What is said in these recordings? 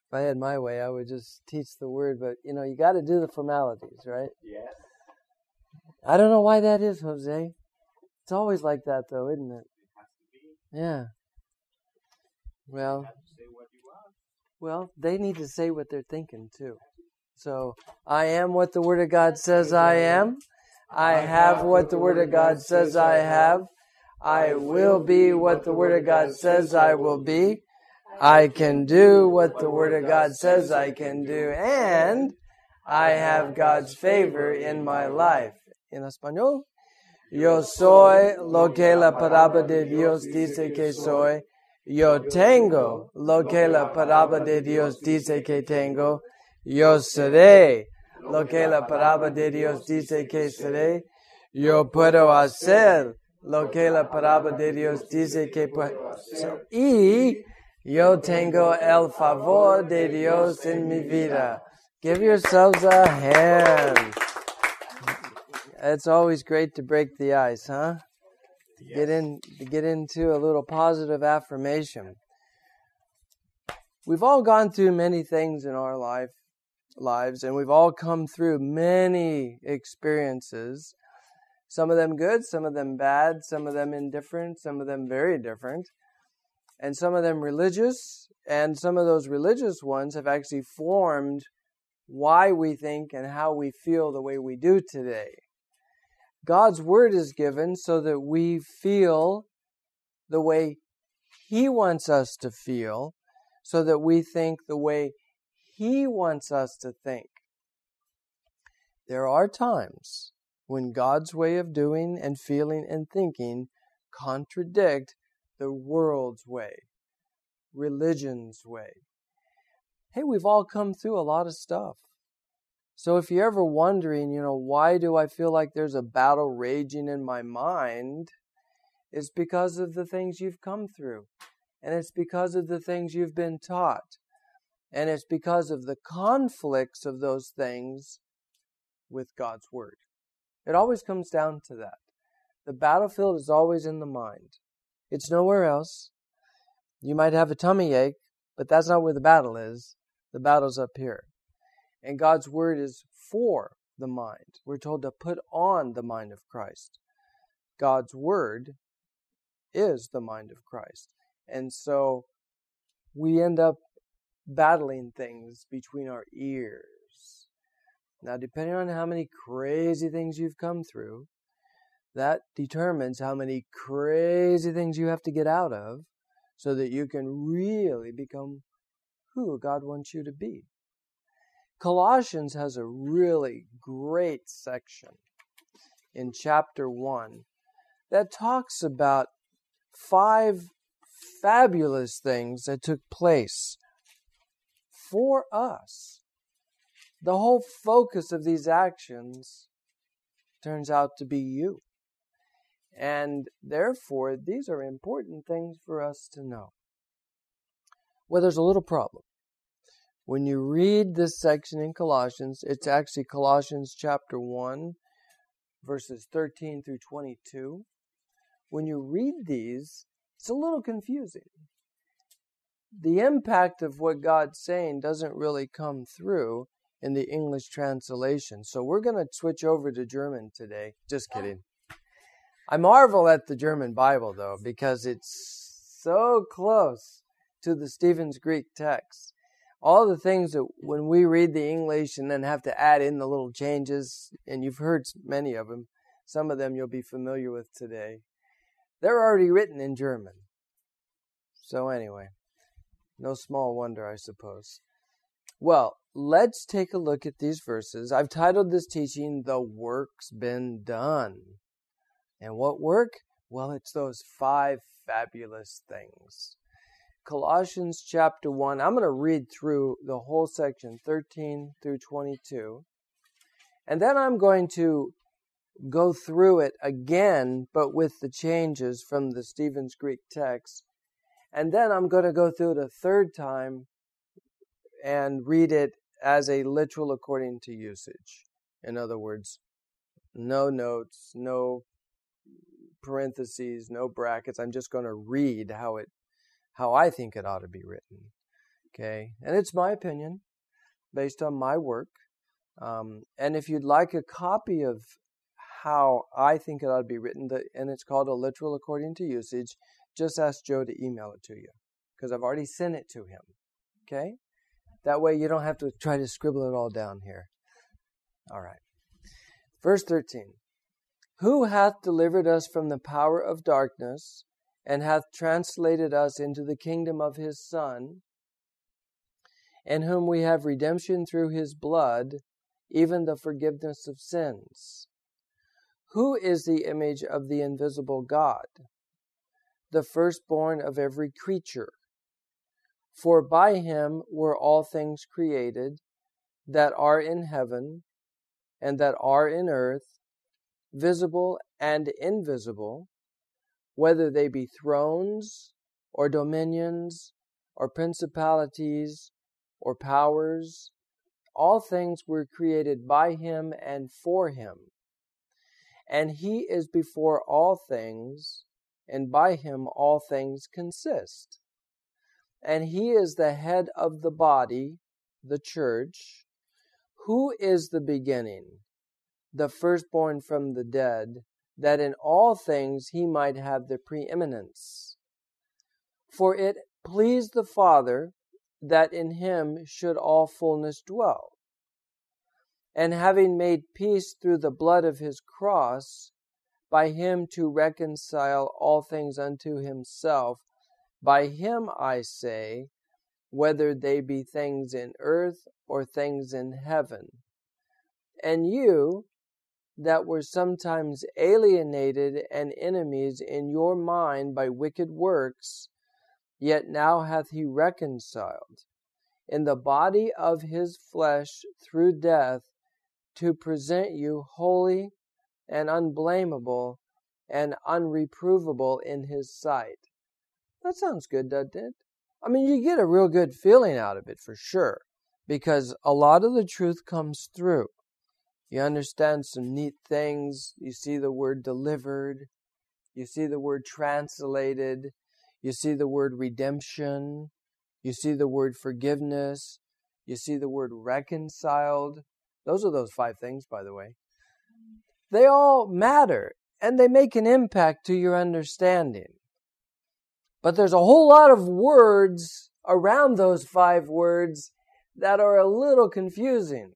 If I had my way, I would just teach the word, but you got to do the formalities, right? Yes. I don't know why that is, Jose. It's always like that, though, isn't it? It has to be. Yeah. Well, You have to say what you are. well, they need to say what they're thinking, too. So, I am what the Word of God says I am. I have what the Word of God says I have. I will be what the Word of God says I will be. I can do what the Word of God says I can do. And I have God's favor in my life. En español, yo soy lo que la palabra de Dios dice que soy. Yo tengo lo que la palabra de Dios dice que tengo. Yo seré lo que la palabra de Dios dice que seré. Yo puedo hacer lo que la palabra de Dios dice que puedo hacer. Y yo tengo el favor de Dios en mi vida. Give yourselves a hand. It's always great to break the ice, huh? Yes. Get into a little positive affirmation. We've all gone through many things in our lives, and we've all come through many experiences. Some of them good, some of them bad, some of them indifferent, some of them very different, and some of them religious, and some of those religious ones have actually formed why we think and how we feel the way we do today. God's Word is given so that we feel the way He wants us to feel, so that we think the way He wants us to think. There are times when God's way of doing and feeling and thinking contradict the world's way, religion's way. Hey, we've all come through a lot of stuff. So if you're ever wondering, why do I feel like there's a battle raging in my mind? It's because of the things you've come through. And it's because of the things you've been taught. And it's because of the conflicts of those things with God's Word. It always comes down to that. The battlefield is always in the mind. It's nowhere else. You might have a tummy ache, but that's not where the battle is. The battle's up here. And God's Word is for the mind. We're told to put on the mind of Christ. God's Word is the mind of Christ. And so we end up battling things between our ears. Now, depending on how many crazy things you've come through, that determines how many crazy things you have to get out of so that you can really become who God wants you to be. Colossians has a really great section in chapter 1 that talks about 5 fabulous things that took place for us. The whole focus of these actions turns out to be you. And therefore, these are important things for us to know. Well, there's a little problem. When you read this section in Colossians, it's actually Colossians chapter 1, verses 13 through 22. When you read these, it's a little confusing. The impact of what God's saying doesn't really come through in the English translation. So we're going to switch over to German today. Just kidding. I marvel at the German Bible, though, because it's so close to the Stephen's Greek text. All the things that when we read the English and then have to add in the little changes, and you've heard many of them, some of them you'll be familiar with today, they're already written in German. So anyway, no small wonder, I suppose. Well, let's take a look at these verses. I've titled this teaching, The Work's Been Done. And what work? Well, it's those 5 fabulous things. Colossians chapter 1, I'm going to read through the whole section, 13 through 22. And then I'm going to go through it again, but with the changes from the Stephen's Greek text. And then I'm going to go through it a third time and read it as a literal according to usage. In other words, no notes, no parentheses, no brackets. I'm just going to read how I think it ought to be written. Okay, and it's my opinion based on my work. And if you'd like a copy of how I think it ought to be written, and it's called A Literal According to Usage, just ask Joe to email it to you, because I've already sent it to him. Okay? That way you don't have to try to scribble it all down here. All right. Verse 13. Who hath delivered us from the power of darkness, and hath translated us into the kingdom of his Son, in whom we have redemption through his blood, even the forgiveness of sins. Who is the image of the invisible God, the firstborn of every creature? For by him were all things created, that are in heaven, and that are in earth, visible and invisible, whether they be thrones, or dominions, or principalities, or powers. All things were created by him and for him. And he is before all things, and by him all things consist. And he is the head of the body, the church, who is the beginning, the firstborn from the dead, that in all things he might have the preeminence. For it pleased the Father that in him should all fullness dwell. And having made peace through the blood of his cross, by him to reconcile all things unto himself, by him, I say, whether they be things in earth or things in heaven. And you, that were sometimes alienated and enemies in your mind by wicked works, yet now hath he reconciled in the body of his flesh through death, to present you holy and unblameable and unreprovable in his sight. That sounds good, doesn't it? I mean, you get a real good feeling out of it for sure, because a lot of the truth comes through. You understand some neat things. You see the word delivered. You see the word translated. You see the word redemption. You see the word forgiveness. You see the word reconciled. Those are those 5 things, by the way. They all matter, and they make an impact to your understanding. But there's a whole lot of words around those 5 words that are a little confusing.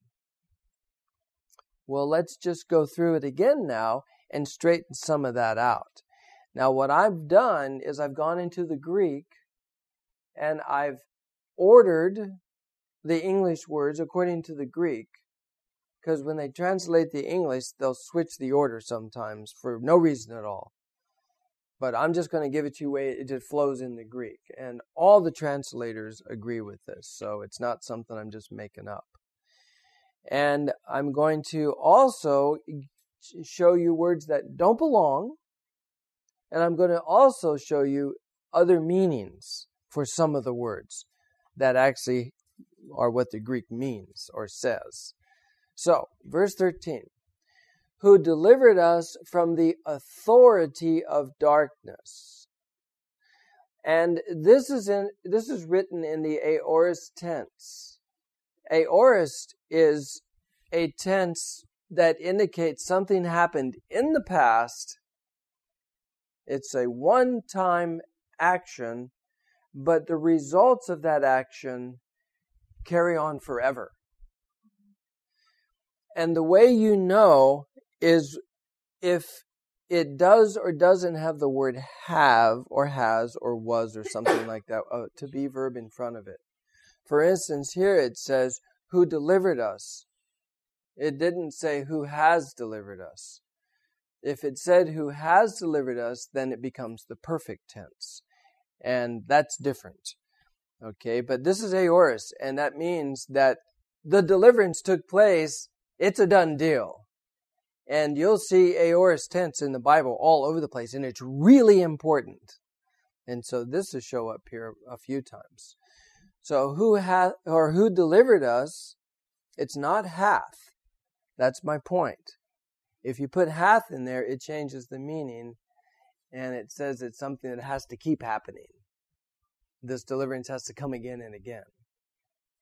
Well, let's just go through it again now and straighten some of that out. Now, what I've done is I've gone into the Greek and I've ordered the English words according to the Greek, because when they translate the English, they'll switch the order sometimes for no reason at all. But I'm just going to give it to you the way it just flows in the Greek. And all the translators agree with this, so it's not something I'm just making up. And I'm going to also show you words that don't belong. And I'm going to also show you other meanings for some of the words that actually are what the Greek means or says. So, verse 13. Who delivered us from the authority of darkness. And this is written in the aorist tense. Aorist is a tense that indicates something happened in the past. It's a one-time action, but the results of that action carry on forever. And the way you know is if it does or doesn't have the word have or has or was or something like that, to be verb in front of it. For instance, here it says, who delivered us. It didn't say who has delivered us. If it said who has delivered us, then it becomes the perfect tense. And that's different. Okay, but this is aorist, and that means that the deliverance took place. It's a done deal. And you'll see aorist tense in the Bible all over the place, and it's really important. And so this will show up here a few times. So who delivered us, it's not hath. That's my point. If you put hath in there, it changes the meaning, and it says it's something that has to keep happening. This deliverance has to come again and again.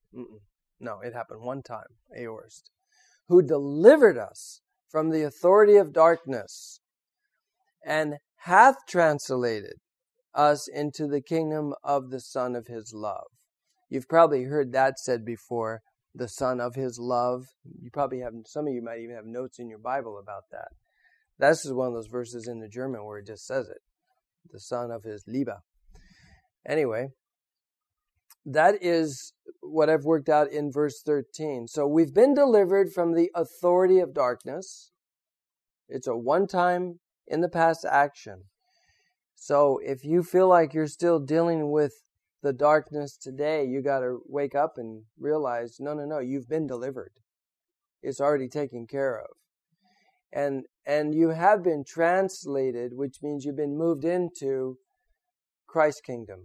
No, it happened one time, aorist. Who delivered us from the authority of darkness and hath translated us into the kingdom of the Son of His love. You've probably heard that said before, the Son of His love. You probably have, some of you might even have notes in your Bible about that. This is one of those verses in the German where it just says it. The Son of His Liebe. Anyway, that is what I've worked out in verse 13. So we've been delivered from the authority of darkness. It's a one-time in the past action. So if you feel like you're still dealing with the darkness today, you got to wake up and realize, no, you've been delivered. It's already taken care of. And you have been translated, which means you've been moved into Christ's kingdom.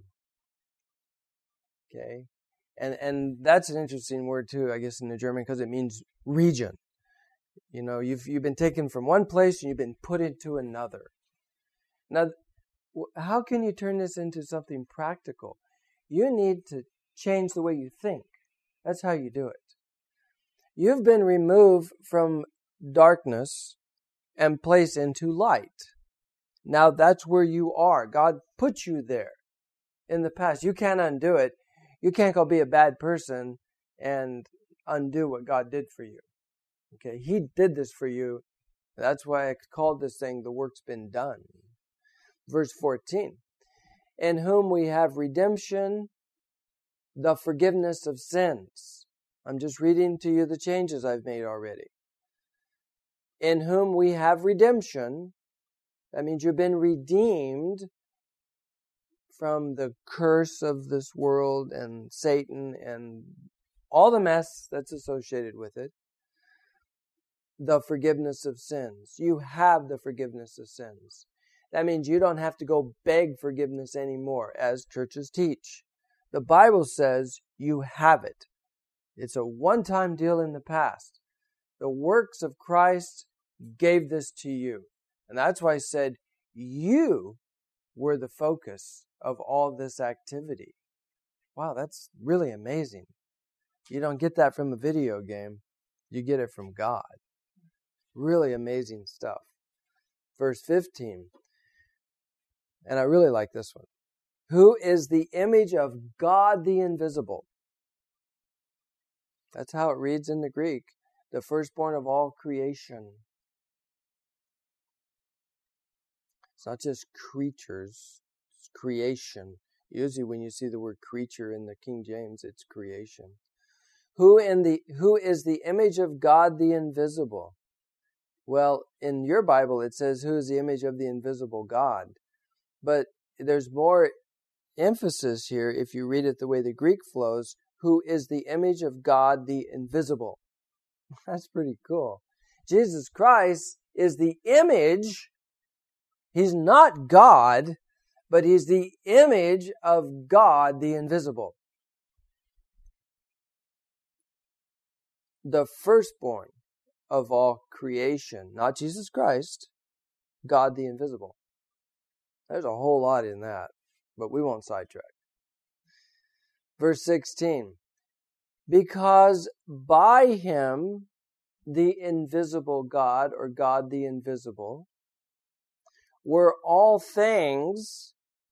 Okay? And that's an interesting word too, I guess, in the German, because it means region. You know, you've been taken from one place and you've been put into another. Now, how can you turn this into something practical? You need to change the way you think. That's how you do it. You've been removed from darkness and placed into light. Now that's where you are. God put you there in the past. You can't undo it. You can't go be a bad person and undo what God did for you. Okay, He did this for you. That's why I called this thing, the work's been done. Verse 14. In whom we have redemption, the forgiveness of sins. I'm just reading to you the changes I've made already. In whom we have redemption. That means you've been redeemed from the curse of this world and Satan and all the mess that's associated with it. The forgiveness of sins. You have the forgiveness of sins. That means you don't have to go beg forgiveness anymore, as churches teach. The Bible says you have it. It's a one-time deal in the past. The works of Christ gave this to you. And that's why I said you were the focus of all this activity. Wow, that's really amazing. You don't get that from a video game. You get it from God. Really amazing stuff. Verse 15. And I really like this one. Who is the image of God the invisible? That's how it reads in the Greek. The firstborn of all creation. It's not just creatures. It's creation. Usually when you see the word creature in the King James, it's creation. Who is the image of God the invisible? Well, in your Bible it says, who is the image of the invisible God? But there's more emphasis here, if you read it the way the Greek flows, who is the image of God the invisible. That's pretty cool. Jesus Christ is the image. He's not God, but He's the image of God the invisible. The firstborn of all creation. Not Jesus Christ, God the invisible. There's a whole lot in that, but we won't sidetrack. Verse 16. Because by Him, the invisible God, or God the invisible, were all things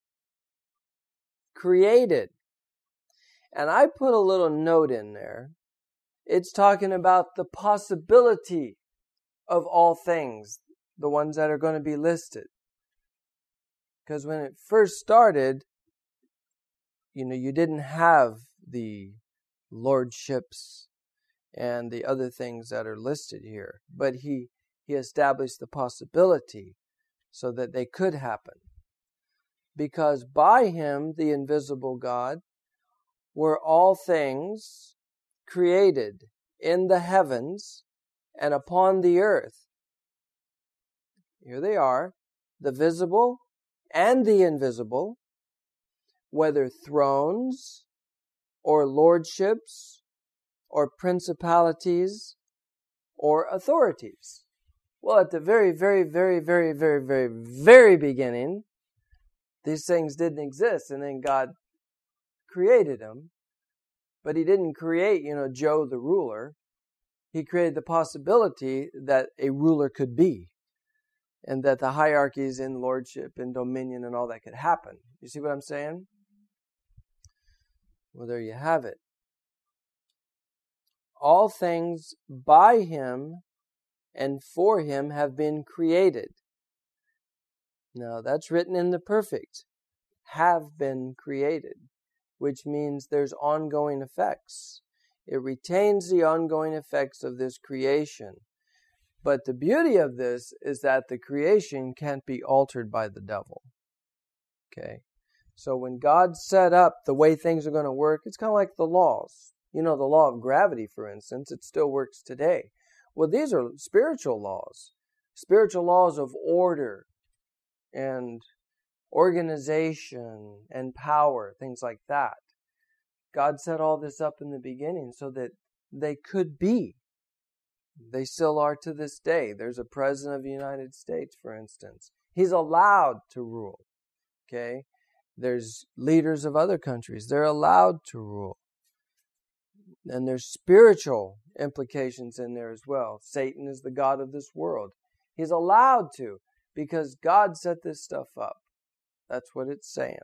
created. And I put a little note in there. It's talking about the possibility of all things, the ones that are going to be listed. Because when it first started, you didn't have the lordships and the other things that are listed here. But he established the possibility so that they could happen. Because by Him, the invisible God, were all things created in the heavens and upon the earth. Here they are, the visible and the invisible, whether thrones or lordships or principalities or authorities. Well, at the very, very, very, very, very, very, very beginning, these things didn't exist, and then God created them. But he didn't create, Joe the ruler. He created the possibility that a ruler could be, and that the hierarchies in lordship and dominion and all that could happen. You see what I'm saying? Well, there you have it. All things by him and for him have been created. Now, that's written in the perfect. Have been created, which means there's ongoing effects. It retains the ongoing effects of this creation. But the beauty of this is that the creation can't be altered by the devil. Okay? So when God set up the way things are going to work, it's kind of like the laws. The law of gravity, for instance, it still works today. Well, these are spiritual laws of order and organization and power, things like that. God set all this up in the beginning so that they could be. They still are to this day. There's a president of the United States, for instance. He's allowed to rule. Okay? There's leaders of other countries. They're allowed to rule. And there's spiritual implications in there as well. Satan is the god of this world. He's allowed to because God set this stuff up. That's what it's saying.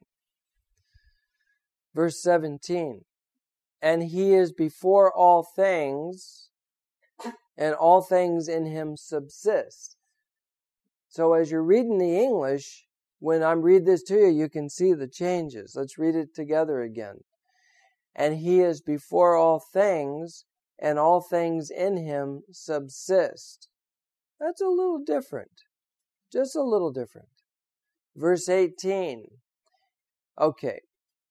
Verse 17. And he is before all things, and all things in him subsist. So as you're reading the English, when I read this to you, you can see the changes. Let's read it together again. And he is before all things, and all things in him subsist. That's a little different. Just a little different. Verse 18. Okay.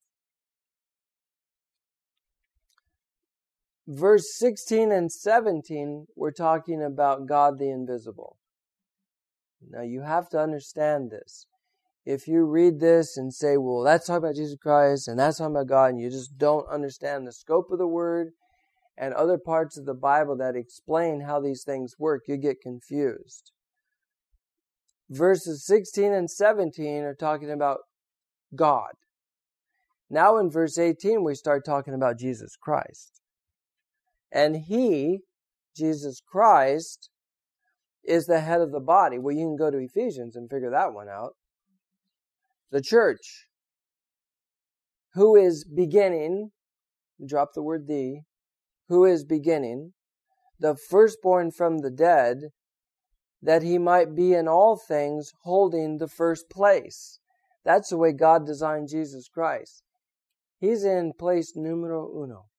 Verse 16 and 17, we're talking about God the invisible. Now you have to understand this. If you read this and say, well, that's talking about Jesus Christ and that's talking about God, and you just don't understand the scope of the word and other parts of the Bible that explain how these things work, you get confused. Verses 16 and 17 are talking about God. Now in verse 18, we start talking about Jesus Christ. And he, Jesus Christ, is the head of the body. Well, you can go to Ephesians and figure that one out. The church, who is beginning, drop the word the, who is beginning, the firstborn from the dead, that he might be in all things holding the first place. That's the way God designed Jesus Christ. He's in place numero uno.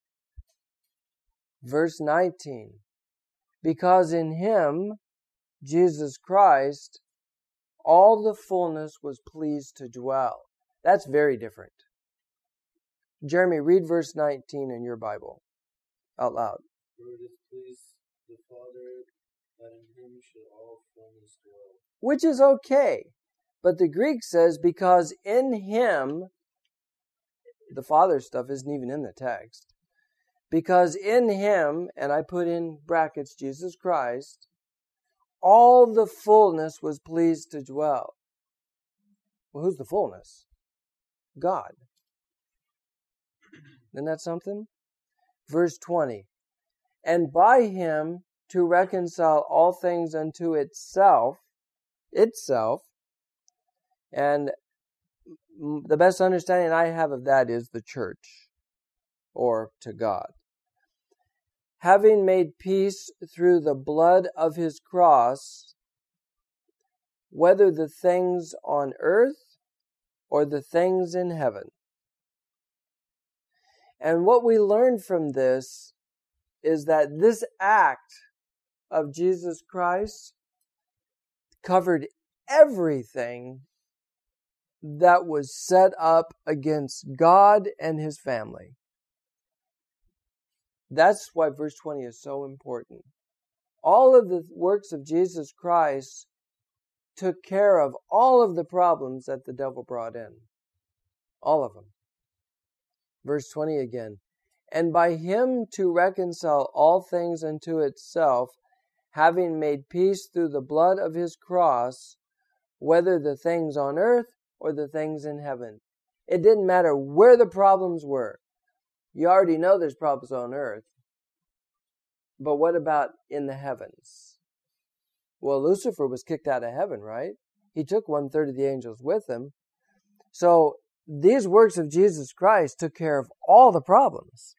Verse 19. Because in him, Jesus Christ, all the fullness was pleased to dwell. That's very different. Jeremy, read verse 19 in your Bible out loud. For it is pleased the Father that in him should all fullness dwell. Which is okay. But the Greek says, because in him, the Father stuff isn't even in the text. Because in him, and I put in brackets Jesus Christ, all the fullness was pleased to dwell. Well, who's the fullness? God. Isn't that something? Verse 20. And by him to reconcile all things unto itself, and the best understanding I have of that is the church, or to God. Having made peace through the blood of his cross, whether the things on earth or the things in heaven. And what we learn from this is that this act of Jesus Christ covered everything that was set up against God and his family. That's why verse 20 is so important. All of the works of Jesus Christ took care of all of the problems that the devil brought in. All of them. Verse 20 again. And by him to reconcile all things unto itself, having made peace through the blood of his cross, whether the things on earth or the things in heaven. It didn't matter where the problems were. You already know there's problems on earth. But what about in the heavens? Well, Lucifer was kicked out of heaven, right? He took 1/3 of the angels with him. So these works of Jesus Christ took care of all the problems.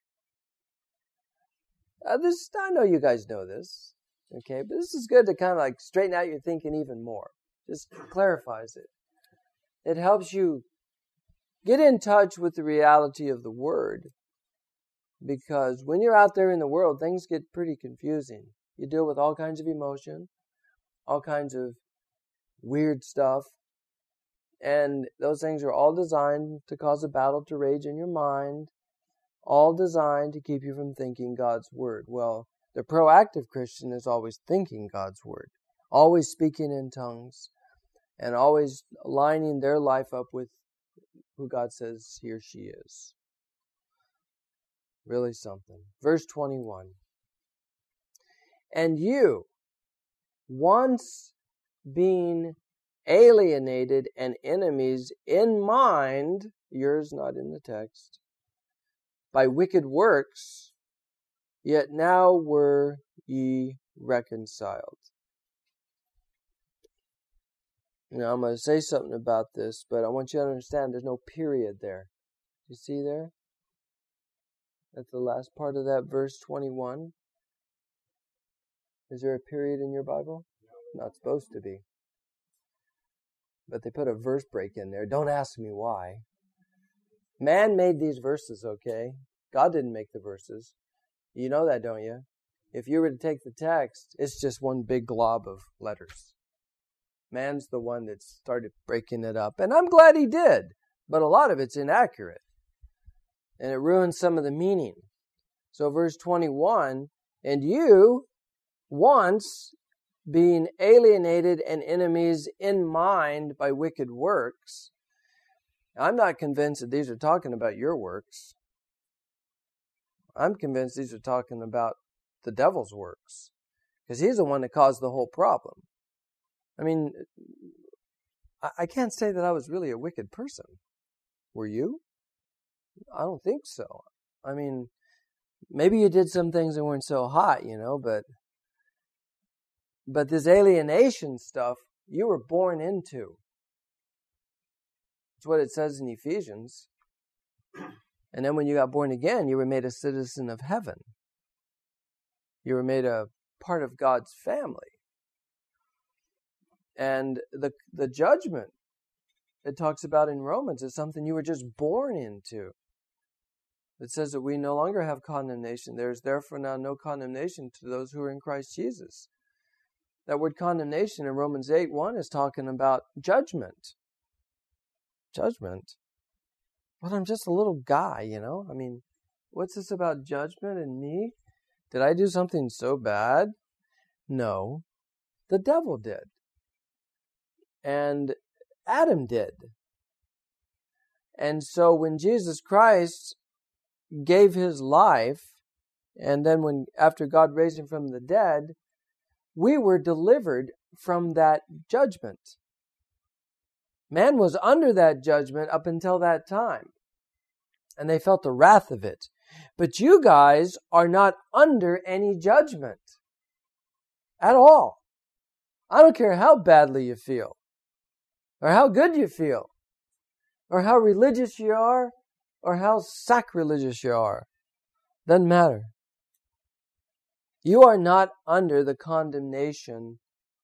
I know you guys know this, okay? But this is good to kind of like straighten out your thinking even more. Just clarifies it. It helps you get in touch with the reality of the Word. Because when you're out there in the world, things get pretty confusing. You deal with all kinds of emotion, all kinds of weird stuff. And those things are all designed to cause a battle to rage in your mind, all designed to keep you from thinking God's Word. Well, the proactive Christian is always thinking God's Word, always speaking in tongues, and always lining their life up with who God says he or she is. Really something. Verse 21. And you, once being alienated and enemies in mind, yours not in the text, by wicked works, yet now were ye reconciled. Now I'm going to say something about this, but I want you to understand there's no period there. You see there? That's the last part of that verse 21. Is there a period in your Bible? Not supposed to be. But they put a verse break in there. Don't ask me why. Man made these verses, okay? God didn't make the verses. You know that, don't you? If you were to take the text, it's just one big glob of letters. Man's the one that started breaking it up. And I'm glad he did. But a lot of it's inaccurate. And it ruins some of the meaning. So verse 21, and you, once being alienated and enemies in mind by wicked works. I'm not convinced that these are talking about your works. I'm convinced these are talking about the devil's works. Because he's the one that caused the whole problem. I mean, I can't say that I was really a wicked person. Were you? I don't think so. I mean, maybe you did some things that weren't so hot, but this alienation stuff, you were born into. It's what it says in Ephesians. And then when you got born again, you were made a citizen of heaven. You were made a part of God's family. And the judgment it talks about in Romans is something you were just born into. It says that we no longer have condemnation. There is therefore now no condemnation to those who are in Christ Jesus. That word condemnation in Romans 8:1 is talking about judgment. Judgment? But I'm just a little guy, I mean, what's this about judgment and me? Did I do something so bad? No. The devil did. And Adam did. And so when Jesus Christ gave his life, and then after God raised him from the dead, we were delivered from that judgment. Man was under that judgment up until that time, and they felt the wrath of it. But you guys are not under any judgment at all. I don't care how badly you feel, or how good you feel, or how religious you are, or how sacrilegious you are. Doesn't matter. You are not under the condemnation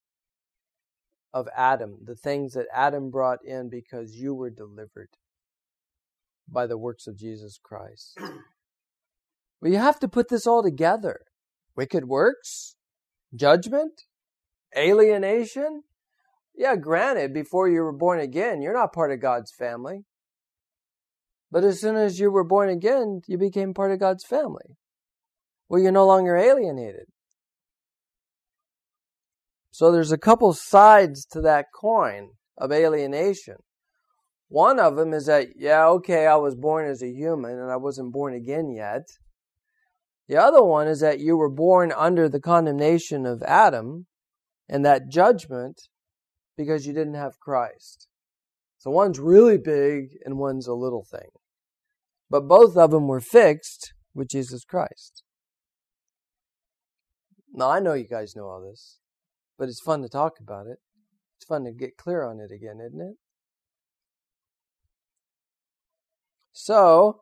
of Adam, the things that Adam brought in, because you were delivered by the works of Jesus Christ. Well, you have to put this all together. Wicked works, judgment, alienation. Yeah, granted, before you were born again, you're not part of God's family. But as soon as you were born again, you became part of God's family. Well, you're no longer alienated. So there's a couple sides to that coin of alienation. One of them is that, I was born as a human and I wasn't born again yet. The other one is that you were born under the condemnation of Adam and that judgment because you didn't have Christ. So one's really big and one's a little thing. But both of them were fixed with Jesus Christ. Now, I know you guys know all this, but it's fun to talk about it. It's fun to get clear on it again, isn't it? So,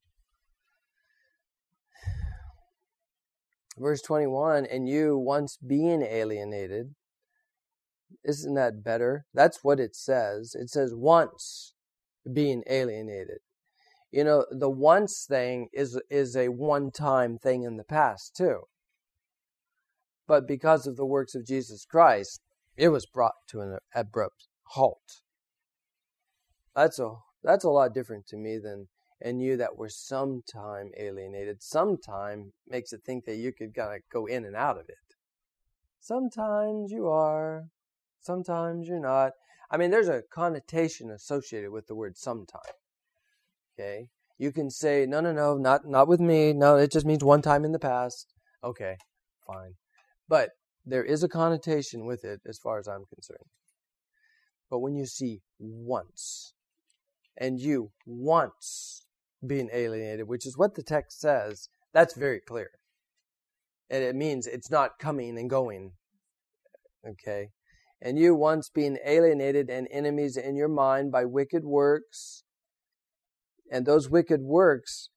verse 21, and you once being alienated, isn't that better? That's what it says. It says once being alienated. You know, the once thing is a one-time thing in the past too. But because of the works of Jesus Christ, it was brought to an abrupt halt. That's a lot different to me than and you that were sometime alienated. Sometime makes it think that you could kind of go in and out of it. Sometimes you are, sometimes you're not. I mean, there's a connotation associated with the word sometime. Okay? You can say, no, not with me. No, it just means one time in the past. Okay, fine. But there is a connotation with it as far as I'm concerned. But when you see once, and you once being alienated, which is what the text says, that's very clear. And it means it's not coming and going. Okay? And you once being alienated and enemies in your mind by wicked works. And those wicked works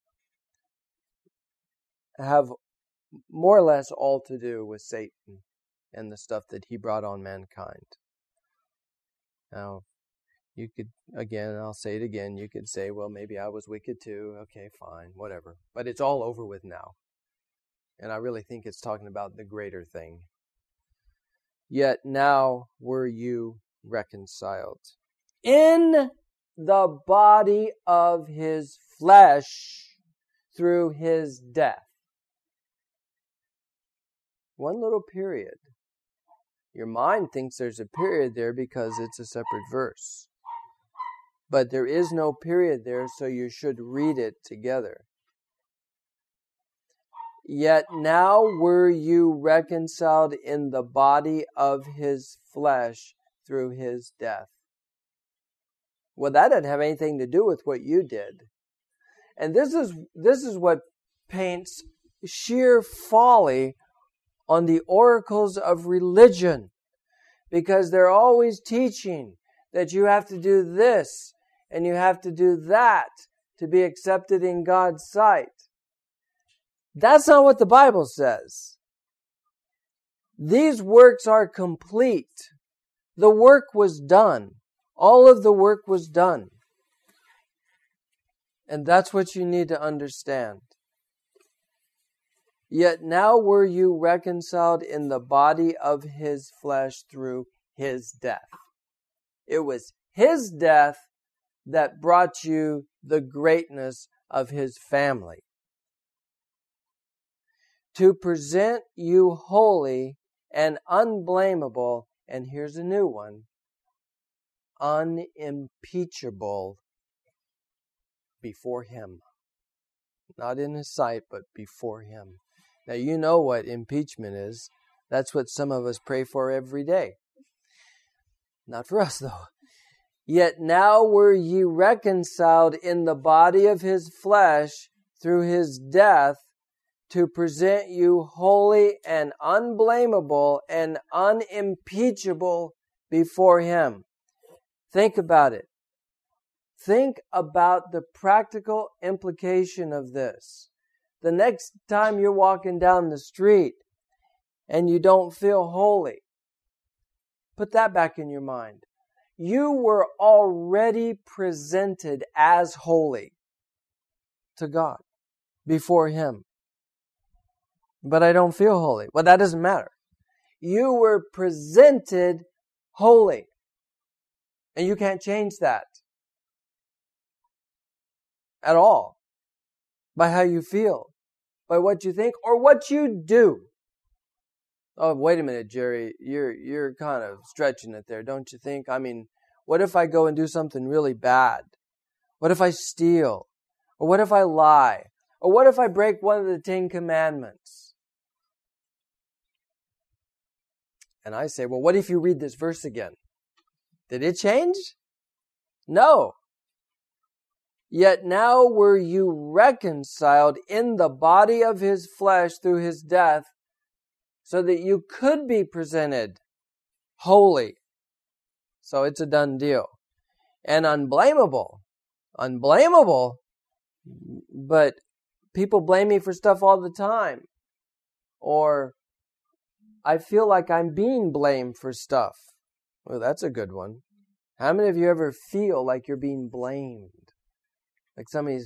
have more or less all to do with Satan and the stuff that he brought on mankind. Now, you could, again, I'll say it again, you could say, well, maybe I was wicked too. Okay, fine, whatever. But it's all over with now. And I really think it's talking about the greater thing. Yet now were you reconciled in the body of his flesh through his death. One little period. Your mind thinks there's a period there because it's a separate verse. But there is no period there, so you should read it together. Yet now were you reconciled in the body of his flesh through his death. Well, that doesn't have anything to do with what you did. And this is what paints sheer folly on the oracles of religion. Because they're always teaching that you have to do this and you have to do that to be accepted in God's sight. That's not what the Bible says. These works are complete. The work was done. All of the work was done. And that's what you need to understand. Yet now were you reconciled in the body of his flesh through his death. It was his death that brought you the greatness of his family. To present you holy and unblameable, and here's a new one, unimpeachable before him. Not in his sight, but before him. Now you know what impeachment is. That's what some of us pray for every day. Not for us though. Yet now were ye reconciled in the body of his flesh through his death, to present you holy and unblameable and unimpeachable before him. Think about it. Think about the practical implication of this. The next time you're walking down the street and you don't feel holy, put that back in your mind. You were already presented as holy to God before him. But I don't feel holy. Well, that doesn't matter. You were presented holy. And you can't change that at all. By how you feel. By what you think or what you do. Oh, wait a minute, Jerry. You're kind of stretching it there, don't you think? I mean, what if I go and do something really bad? What if I steal? Or what if I lie? Or what if I break one of the 10 Commandments? And I say, well, what if you read this verse again? Did it change? No. Yet now were you reconciled in the body of his flesh through his death, so that you could be presented holy. So it's a done deal. And unblameable. Unblameable. But people blame me for stuff all the time. Or I feel like I'm being blamed for stuff. Well, that's a good one. How many of you ever feel like you're being blamed? Like somebody's...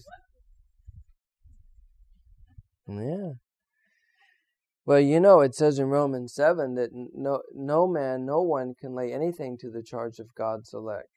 Yeah. Well, you know, it says in Romans 7 that no one can lay anything to the charge of God's elect.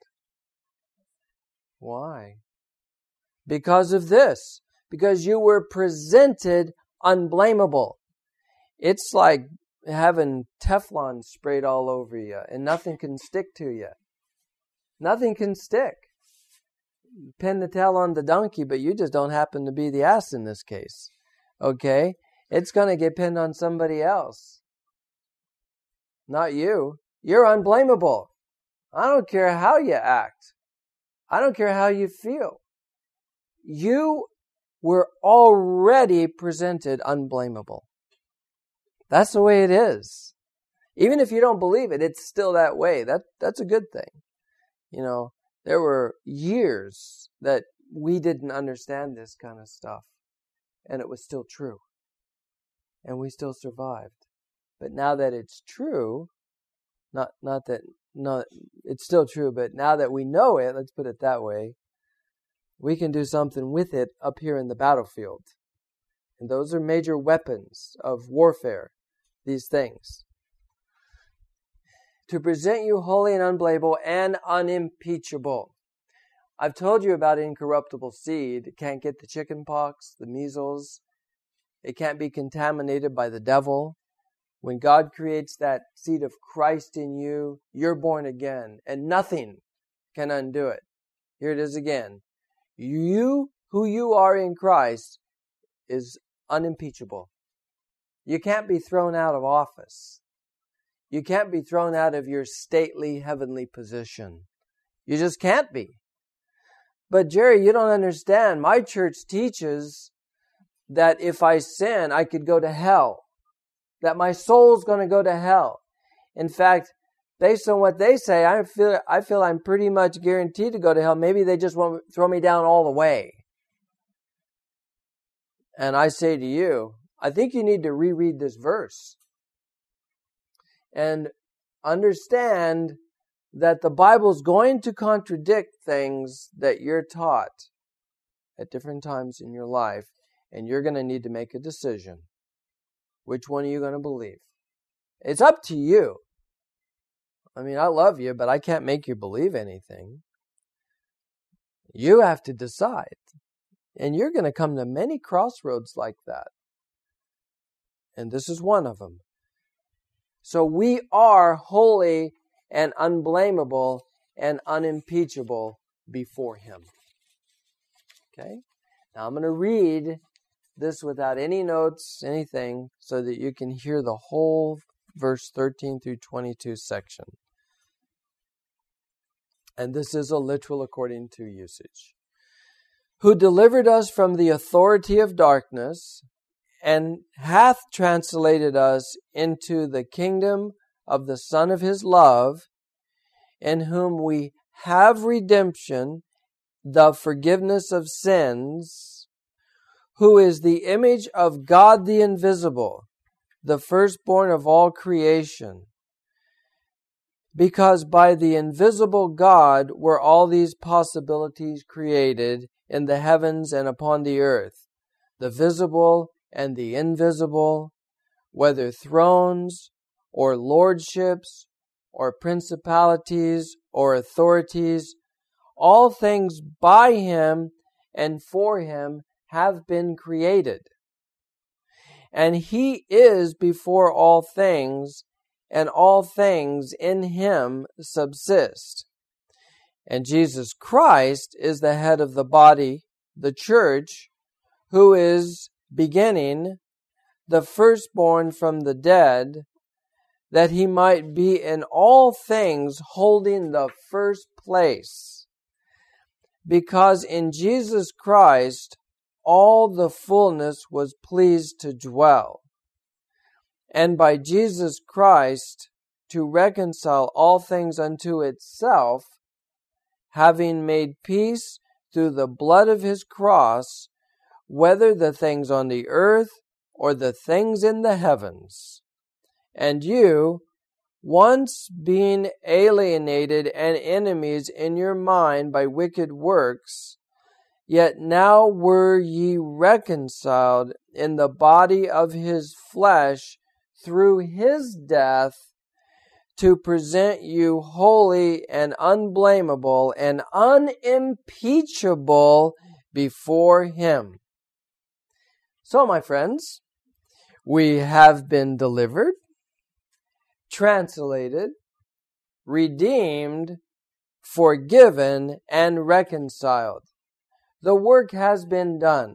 Why? Because of this. Because you were presented unblameable. It's like having Teflon sprayed all over you and nothing can stick to you. Nothing can stick. Pin the tail on the donkey, but you just don't happen to be the ass in this case. Okay? It's going to get pinned on somebody else. Not you. You're unblameable. I don't care how you act. I don't care how you feel. You were already presented unblameable. That's the way it is. Even if you don't believe it, it's still that way. That's a good thing. You know, there were years that we didn't understand this kind of stuff. And it was still true. And we still survived. But now that it's true, it's still true, but now that we know it, let's put it that way, we can do something with it up here in the battlefield. And those are major weapons of warfare, these things. To present you holy and unblameable and unimpeachable. I've told you about incorruptible seed. It can't get the chicken pox, the measles. It can't be contaminated by the devil. When God creates that seed of Christ in you, you're born again, and nothing can undo it. Here it is again. You, who you are in Christ, is unimpeachable. You can't be thrown out of office. You can't be thrown out of your stately heavenly position. You just can't be. But Jerry, you don't understand. My church teaches that if I sin, I could go to hell. That my soul's going to go to hell. In fact, based on what they say, I feel I'm pretty much guaranteed to go to hell. Maybe they just won't throw me down all the way. And I say to you, I think you need to reread this verse and understand that the Bible's going to contradict things that you're taught at different times in your life, and you're going to need to make a decision. Which one are you going to believe? It's up to you. I mean, I love you, but I can't make you believe anything. You have to decide. And you're going to come to many crossroads like that. And this is one of them. So we are holy and unblameable and unimpeachable before Him. Okay? Now I'm going to read this without any notes, anything, so that you can hear the whole verse 13 through 22 section. And this is a literal according to usage. Who delivered us from the authority of darkness and hath translated us into the kingdom of the Son of His love, in whom we have redemption, the forgiveness of sins, who is the image of God the invisible, the firstborn of all creation. Because by the invisible God were all these possibilities created in the heavens and upon the earth, the visible and the invisible, whether thrones or lordships or principalities or authorities, all things by Him and for Him have been created. And He is before all things, and all things in Him subsist. And Jesus Christ is the head of the body, the church, who is beginning, the firstborn from the dead, that He might be in all things holding the first place. because in Jesus Christ all the fullness was pleased to dwell, and by Jesus Christ to reconcile all things unto itself, having made peace through the blood of his cross, whether the things on the earth or the things in the heavens. And you, once being alienated and enemies in your mind by wicked works, yet now were ye reconciled in the body of his flesh through his death, to present you holy and unblameable and unimpeachable before him. So, my friends, we have been delivered, translated, redeemed, forgiven, and reconciled. The work has been done.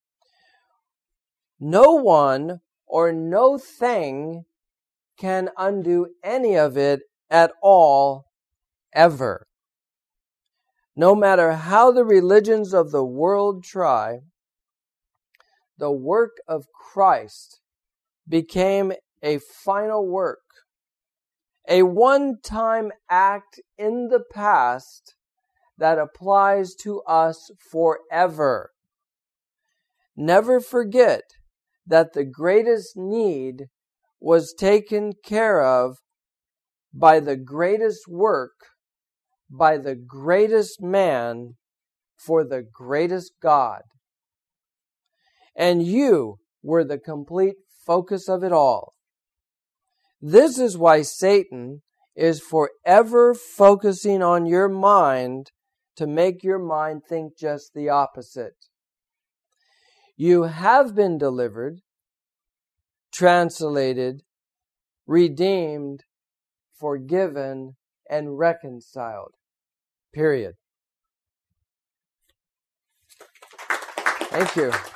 No one or no thing can undo any of it at all, ever. No matter how the religions of the world try, the work of Christ became a final work, a one-time act in the past that applies to us forever. Never forget that the greatest need was taken care of by the greatest work, by the greatest man, for the greatest God. And you were the complete focus of it all. This is why Satan is forever focusing on your mind to make your mind think just the opposite. You have been delivered, translated, redeemed, forgiven, and reconciled. Period. Thank you.